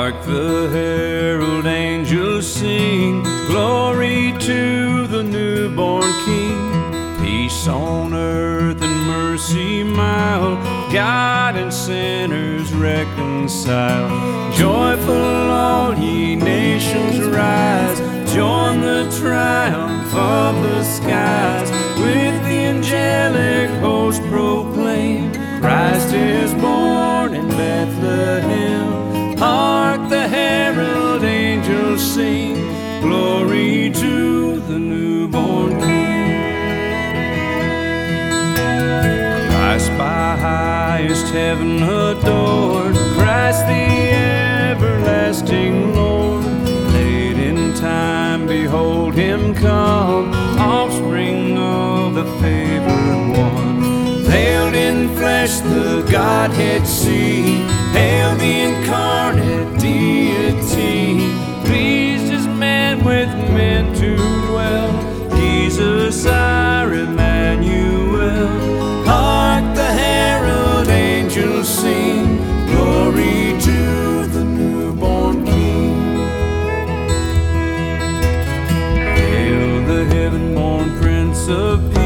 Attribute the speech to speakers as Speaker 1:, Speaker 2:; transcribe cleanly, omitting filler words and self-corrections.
Speaker 1: Hark the herald angels sing, glory to the newborn King. Peace on earth and mercy mild, God and sinners reconcile. Joyful all ye nations rise, join the triumph of the skies. With the angelic host proclaim, Christ is born in Bethlehem. Hark the herald angels sing, glory to the newborn King. Christ by highest heaven adored, Christ the everlasting Lord. Late in time behold him come, offspring of the favored one. Veiled in flesh the Godhead see, hail the incarnate deity. Pleased as man with men to dwell, Jesus our Emmanuel. Hark the herald angels sing, glory to the newborn King. Hail the heaven-born Prince of Peace,